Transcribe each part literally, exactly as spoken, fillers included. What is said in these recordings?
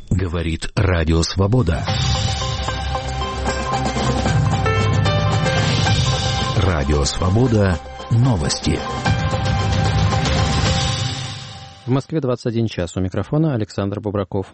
Говорит Радио Свобода. Радио Свобода. Новости. В Москве двадцать один час. У микрофона Александр Бубраков.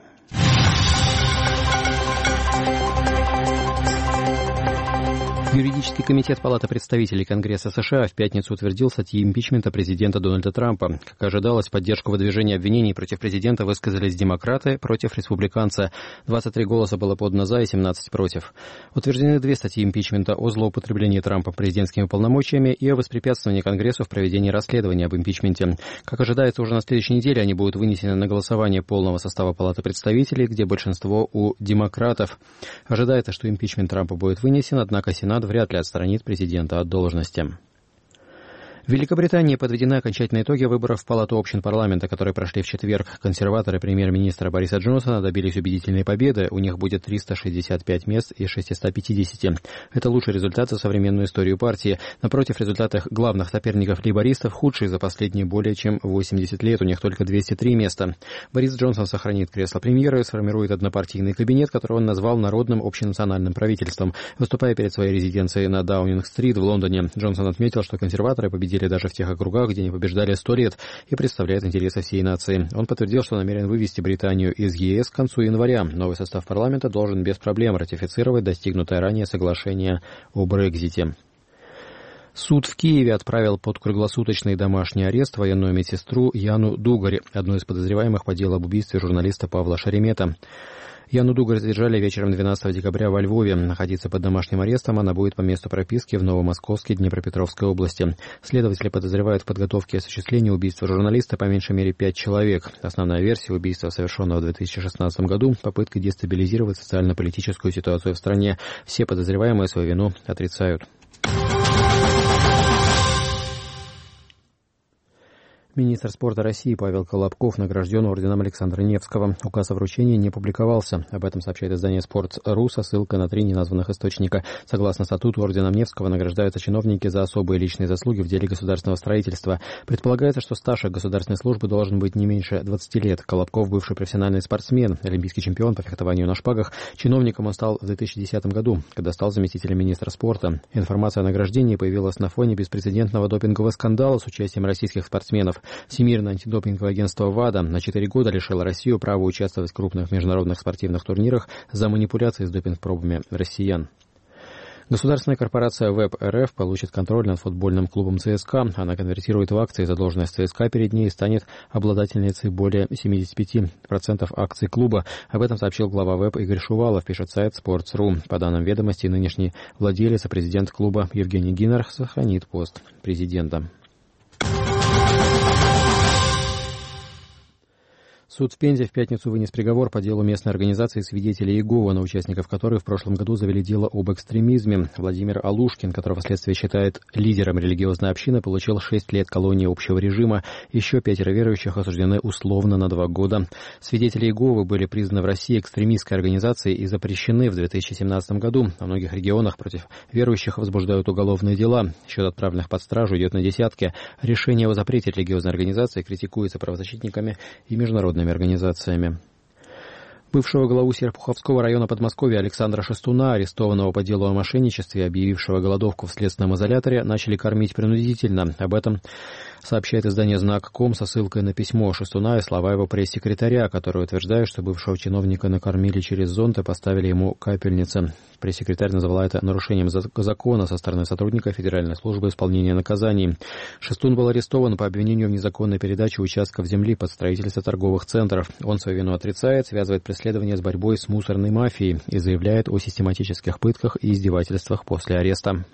Юридический комитет Палаты представителей Конгресса США в пятницу утвердил статьи импичмента президента Дональда Трампа. Как ожидалось, поддержку выдвижения обвинений против президента высказались демократы против республиканца. двадцать три голоса было подано за и семнадцать против. Утверждены две статьи импичмента о злоупотреблении Трампа президентскими полномочиями и о воспрепятствовании Конгрессу в проведении расследования об импичменте. Как ожидается, уже на следующей неделе они будут вынесены на голосование полного состава Палаты представителей, где большинство у демократов. Ожидается, что импичмент Трампа будет вынесен, однако Сенат вряд ли отстранит президента от должности. В Великобритании подведены окончательные итоги выборов в Палату общин парламента, которые прошли в четверг. Консерваторы премьер-министра Бориса Джонсона добились убедительной победы. У них будет триста шестьдесят пять мест из шестисот пятидесяти. Это лучший результат за современную историю партии. Напротив, результаты главных соперников лейбористов худшие за последние более чем восемьдесят лет. У них только двести три места. Борис Джонсон сохранит кресло премьера и сформирует однопартийный кабинет, который он назвал народным общенациональным правительством. Выступая перед своей резиденцией на Даунинг-стрит в Лондоне, Джонсон отметил, что консерваторы победили даже в тех округах, где не побеждали сто лет, и представляют интересы всей нации. Он подтвердил, что намерен вывести Британию из ЕС к концу января. Новый состав парламента должен без проблем ратифицировать достигнутое ранее соглашение о Брексите. Суд в Киеве отправил под круглосуточный домашний арест военную медсестру Яну Дугарь, одну из подозреваемых по делу об убийстве журналиста Павла Шеремета. Яну Дугарь задержали вечером двенадцатого декабря во Львове. Находиться под домашним арестом она будет по месту прописки в Новомосковске, Днепропетровской области. Следователи подозревают в подготовке и осуществлении убийства журналиста по меньшей мере пять человек. Основная версия убийства, совершенного в две тысячи шестнадцатом году, попытка дестабилизировать социально-политическую ситуацию в стране. Все подозреваемые свою вину отрицают. Министр спорта России Павел Колобков награжден орденом Александра Невского. Указ о вручении не публиковался. Об этом сообщает издание «Спорт.ру» со ссылкой на три неназванных источника. Согласно статуту, орденом Невского награждаются чиновники за особые личные заслуги в деле государственного строительства. Предполагается, что стаж государственной службы должен быть не меньше двадцати лет. Колобков – бывший профессиональный спортсмен, олимпийский чемпион по фехтованию на шпагах. Чиновником он стал в две тысячи десятом году, когда стал заместителем министра спорта. Информация о награждении появилась на фоне беспрецедентного допингового скандала с участием российских спортсменов. Всемирное антидопинговое агентство ВАДА на четыре года лишило Россию права участвовать в крупных международных спортивных турнирах за манипуляции с допинг-пробами россиян. Государственная корпорация ВЭБ-РФ получит контроль над футбольным клубом ЦСКА. Она конвертирует в акции задолженность ЦСКА перед ней и станет обладательницей более семьдесят пять процентов акций клуба. Об этом сообщил глава ВЭБ Игорь Шувалов, пишет сайт Sports.ru. По данным ведомости, нынешний владелец и президент клуба Евгений Гиннер сохранит пост президента. Суд в Пензе в пятницу вынес приговор по делу местной организации «Свидетели Иеговы», на участников которой в прошлом году завели дело об экстремизме. Владимир Алушкин, которого следствие считает лидером религиозной общины, получил шесть лет колонии общего режима. Еще пятеро верующих осуждены условно на два года. «Свидетели Иеговы» были признаны в России экстремистской организацией и запрещены в две тысячи семнадцатом году. Во многих регионах против верующих возбуждают уголовные дела. Счет отправленных под стражу идет на десятки. Решение о запрете религиозной организации критикуется правозащитниками и международными организациями. Бывшего главу Серпуховского района Подмосковья Александра Шестуна, арестованного по делу о мошенничестве, объявившего голодовку в следственном изоляторе, начали кормить принудительно. Об этом сообщает издание «Знак точка ком» со ссылкой на письмо Шестуна и слова его пресс-секретаря, который утверждает, что бывшего чиновника накормили через зонт и поставили ему капельницы. Пресс-секретарь назвала это нарушением закона со стороны сотрудника Федеральной службы исполнения наказаний. Шестун был арестован по обвинению в незаконной передаче участков земли под строительство торговых центров. Он свою вину отрицает, связывает преследование с борьбой с мусорной мафией и заявляет о систематических пытках и издевательствах после ареста.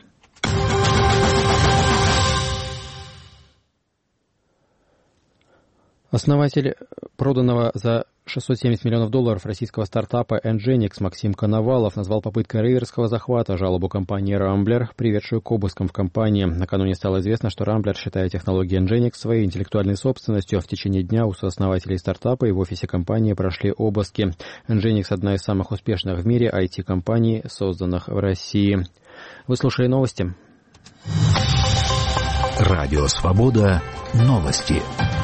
Основатель проданного за шестьсот семьдесят миллионов долларов российского стартапа Nginx Максим Коновалов назвал попыткой рейверского захвата жалобу компании Rambler, приведшую к обыскам в компании. Накануне стало известно, что Rambler, считая технологии Nginx своей интеллектуальной собственностью, в течение дня у сооснователей стартапа и в офисе компании прошли обыски. Nginx – одна из самых успешных в мире ай ти-компаний, созданных в России. Вы слушали новости. Радио «Свобода». Новости.